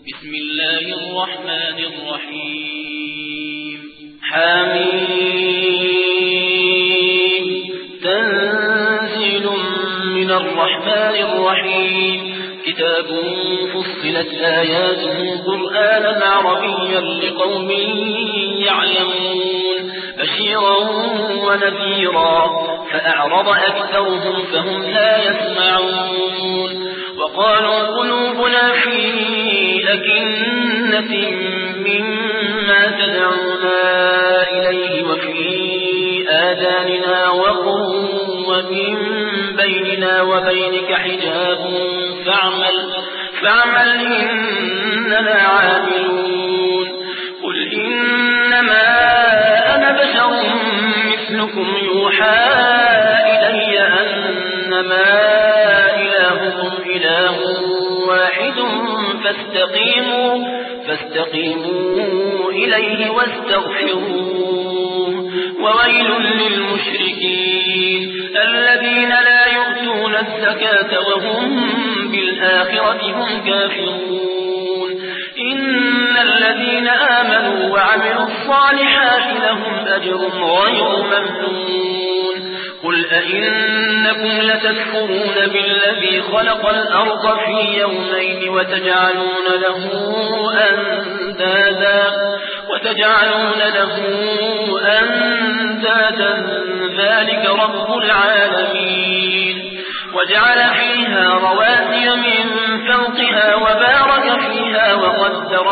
بسم الله الرحمن الرحيم حميم تنزيل من الرحمن الرحيم كتاب فصلت آياته قرآنا عربيا لقوم يعلمون بشيرا ونذيرا فأعرض أكثرهم فهم لا يسمعون وقالوا قلوبنا في أكنة مما تدعونا إليه وفي آذاننا وقر ومن بيننا وبينك حجاب فاعمل إننا عاملون قل إنما أنا بشر مثلكم يوحى إلي أنما إلهكم إله واحد فاستقيموا إليه واستغفروه وويل للمشركين الذين لا يؤتون الزكاة وهم بالآخرة هم كافرون إن الذين آمنوا وعملوا الصالحات لهم أجر غير ممنون قل أئنكم لتكفرون بالذي خلق الأرض في يومين وتجعلون له أندادا ذلك رب العالمين وجعل فيها رواسي من فوقها وبارك فيها وقدر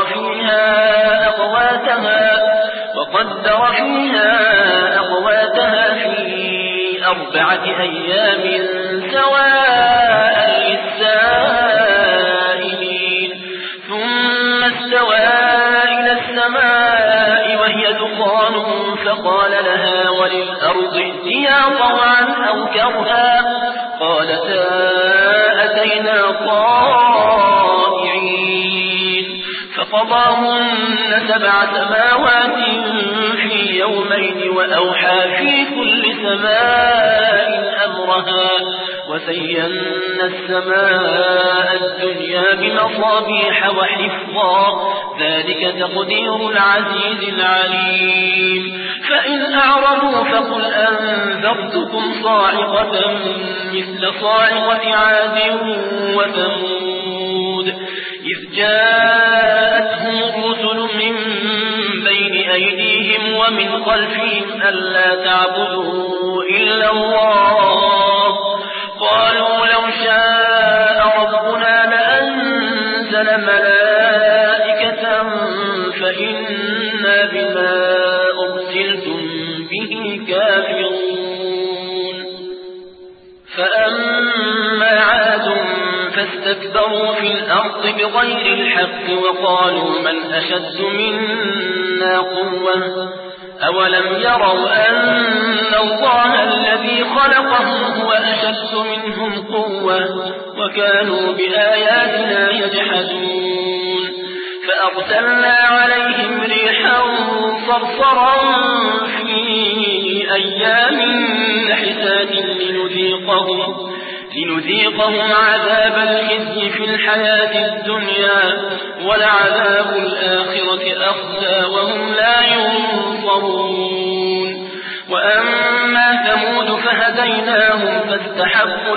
فيها أقواتها في 4 أيام سواء للسائلين ثم استوى إلى السماء وهي دخان فقال لها وللأرض ائتيا طوعا أو كرها قالتا أتينا طائعين فقضاهن 7 سماوات في يومين وأوحى في كل سماء أمرها وزينا السماء الدنيا بمصابيح وحفظا ذلك تقدير العزيز العليم فإن أعرضوا فقل أنذرتكم صاعقة مثل صاعقة عاد وثمود إذ جاءتهم الرسل من بين أيديهم ومن خلفهم ألا تعبدوا إلا الله قالوا لو شاء ربنا لأنزل ملائكة فإنا بما أرسلتم به كافرون فأما عاد فاستكبروا في الأرض بغير الحق وقالوا من أشد منا قوة أولم يروا أن الله الذي خلقهم هو أشد منهم قوة وكانوا بآياتنا يجحدون فأرسلنا عليهم ريحا صرصرا في أيام نحسات لنذيقهم عذاب الخزي في الحياة الدنيا ولعذاب الآخرة أخزى وهم لا ينصرون وأما ثمود فهديناهم فاستحبوا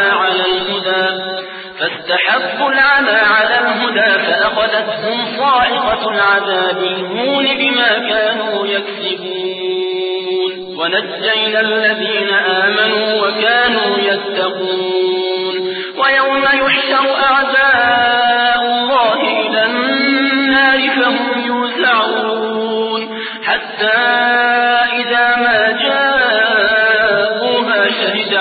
العمى على الهدى فأخذتهم صاعقة العذاب الهون بما كانوا يكسبون ونجينا الذين آمنوا وكانوا يتقون ويوم يحشر أعداء الله إلى النار فهم يوزعون حتى إذا ما جاءوها شهد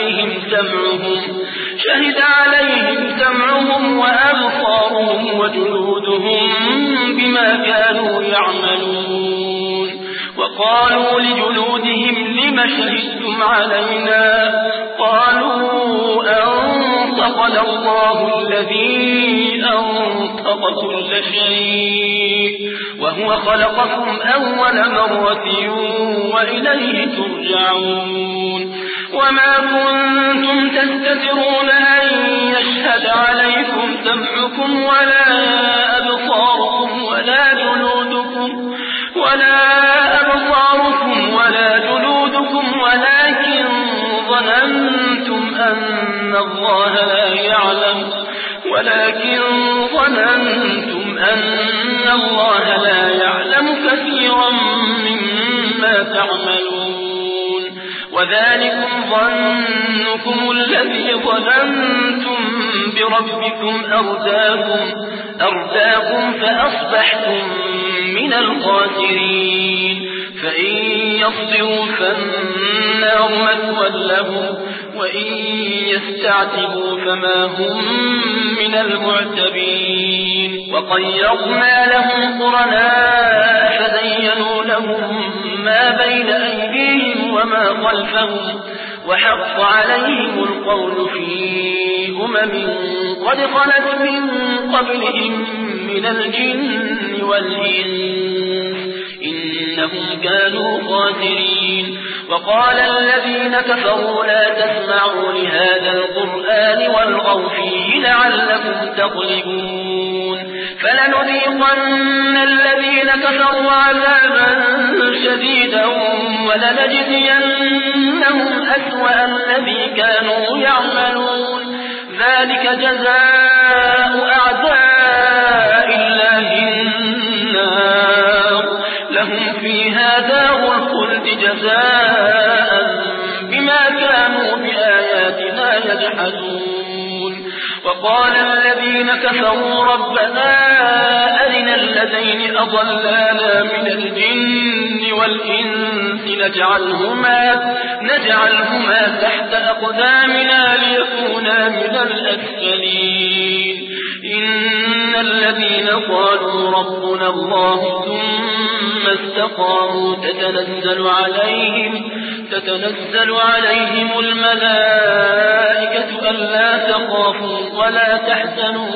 عليهم سمعهم وأبصارهم وجلودهم بما كانوا يعملون وقالوا لجلودهم لم شهدتم علينا قالوا أنطقنا الله الذي أنطق كل شيء وهو خلقكم أول مرة وإليه ترجعون وما كنتم تستترون أن يشهد عليكم سمعكم ولا ولا أبصاركم ولا جلودكم ولكن ظننتم أن الله لا يعلم كثيرا مما تعملون وذلكم ظنكم الذي ظننتم بربكم أرداكم فأصبحتم من الخاسرين فإن يصبروا فالنار مثوى لهم وإن يستعتبوا فما هم من المعتبين وقيضنا لهم قرناء فزينوا لهم ما بين أيديهم وما خلفهم وحق عليهم القول في قد خلت من قبلهم من الجن والإنس إنهم كانوا خاسرين وقال الذين كفروا لا تسمعوا لهذا القرآن والغوا فيه لعلكم تغلبون فلنذيقن الذين كفروا عذابا شديدا ولنجزينهم أسوأ الذي كانوا يعملون ذلك جزاء أعداء الله النار لهم فيها دار الخلد جزاء بما كانوا بآياتنا يجحدون وقال الذين كفروا ربنا أرنا الذين أضلانا من الجن والإنس نجعلهما تحت أقدامنا ليكونا من الأسفلين إن الذين قالوا ربنا الله ثم استقاموا تتنزل عليهم الملائكة ألا تخافوا ولا تحزنوا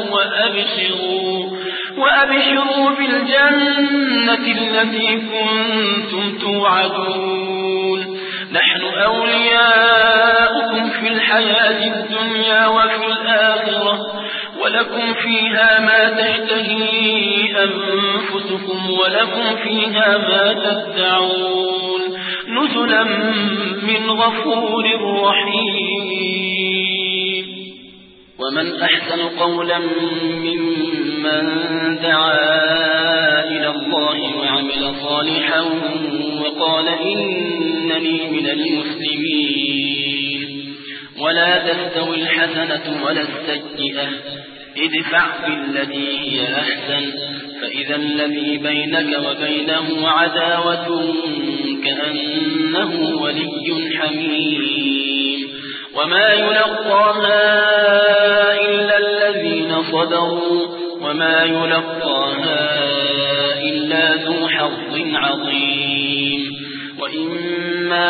وأبشروا بالجنة التي كنتم توعدون نحن أولياؤكم في الحياة الدنيا وفي الآخرة ولكم فيها ما تشتهي أنفسكم ولكم فيها ما تدعون نزلا من غفور رحيم ومن أحسن قولا ممن دعا إلى الله وعمل صالحا وقال إنني من المسلمين ولا تستوي الحسنة ولا السيئة ادفع بالتي هي أحسن فإذا الذي بينك وبينه عداوة كأنه ولي حميم وما يلقاها إلا الذين صبروا وما يلقاها إلا ذو حظ عظيم وإما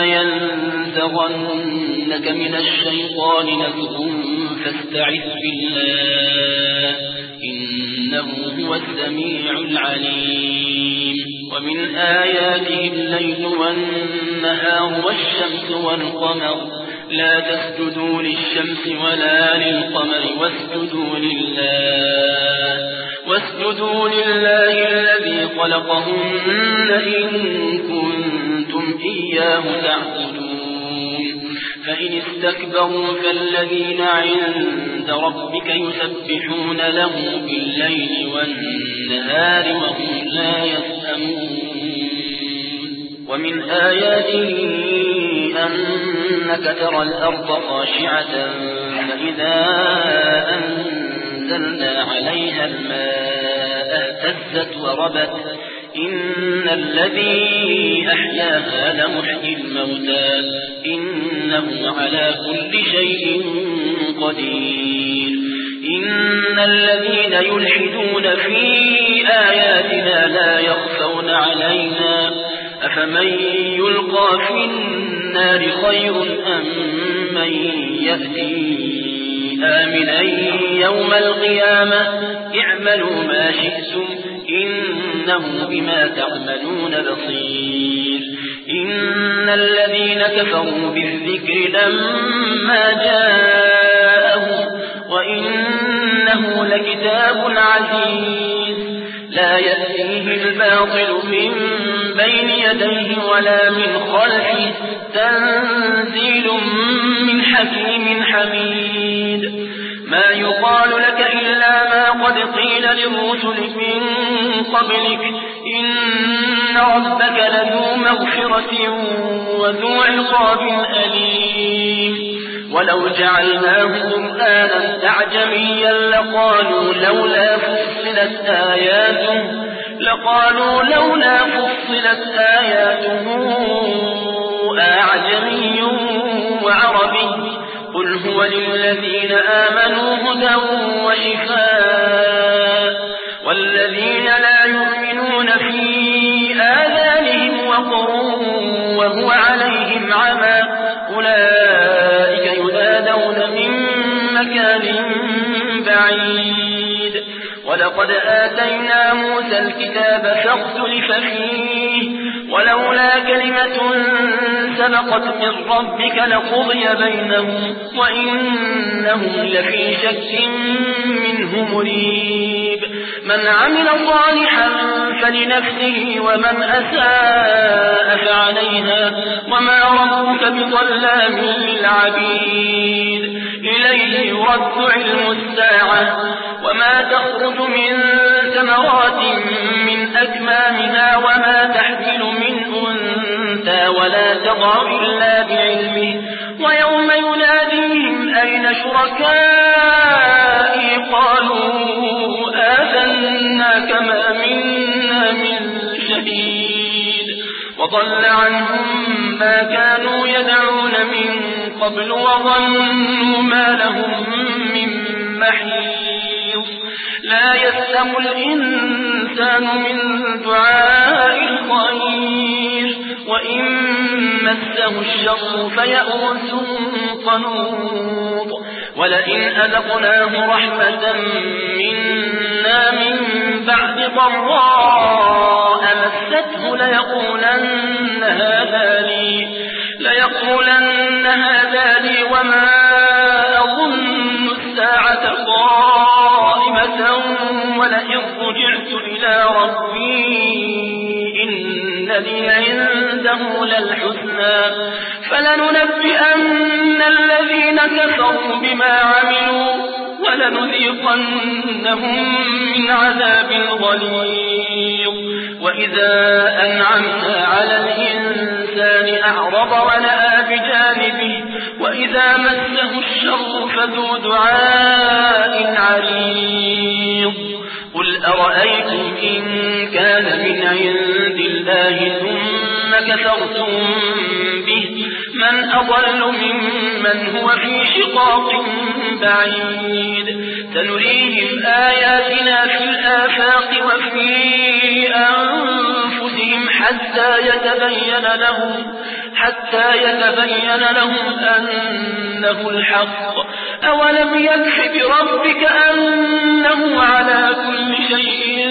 ينزغنك من الشيطان نزغ فاستعذ بالله إنه هو السميع العليم ومن آياته الليل والنهار والشمس والقمر لا تسجدوا للشمس ولا للقمر واسجدوا لله الذي خلقهن إن كنتم إياه تعبدون فإن استكبروا فالذين عند ربك يسبحون له بالليل والنهار وهم لا يسأمون ومن آياته أنك ترى الأرض خاشعة فإذا أنزلنا عليها الماء اهتزت وربت إن الذي أحياها لمحيي الموتى إنه على كل شيء قدير إن الذين يلحدون في آياتنا لا يخفون علينا أفمن يلقى في النار خير أم من يأتي آمنا يوم القيامة اعملوا ما شئتم إنه بما تعملون بصير إن الذين كفروا بالذكر لما جاءهم وإنه لكتاب عزيز لا يأتيه الباطل من بين يديه ولا من خلفه تنزيل من حكيم حميد ما يقال لك إلا ما قد قيل للرسل من قبلك إن ربك لذو مغفرة وذو عقاب أليم ولو جعلناه قرآنا أعجميا لقالوا لولا فصلت آياته أعجمي وعربي قل هو للذين آمنوا هدى وشفاء والذين لا يؤمنون في آذانهم وقر وهو عليهم عمى أولئك ينادون من مكان بعيد ولقد آتينا موسى الكتاب فاختلف فيه ولولا كلمة سبقت من ربك لقضي بينهم وإنهم لفي شك منه مريب من عمل صالحا فلنفسه ومن أساء فعليها وما ربك بظلام للعبيد إليه يرد علم الساعة وما تخرج من ثمرات من أكمامها وما تحمل من أنثى ولا تضع إلا بعلمه ويوم يناديهم أين شركائي قالوا آذنا كما منا من شهيد وضل عنهم ما كانوا يدعون من قبل وظنوا ما لهم من محيص لا يسلم الإنسان من دعاء الخير وإن مسه الشر فيئوس قنوط ولئن أذقناه رحمة منا من بعد ضراء مسته ليقولن هذا لي وما أظن الساعة قائمة ولئن رجعت إلى ربي إن لي عنده للحسنى فلننبئن الذين كفروا بما عملوا ولنذيقنهم من عذاب غليظ وإذا أنعمنا على الإنسان أعرض ونأى بجانبه وإذا مسه الشر فذو دعاء عريض قل أرأيتم إن كان من عند الله ثم كفرتم به من أضل ممن هو في شقاق بعيد سنريهم آياتنا في الآفاق وفي أنفسهم حتى يتبين لهم أنه الحق أولم يكف بربك أنه على كل شيء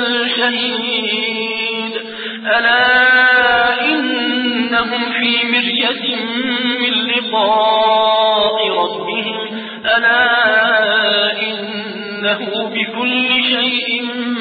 شهيد ألا إنهم في مرية من لقاء ربهم ألا إنه بكل شيء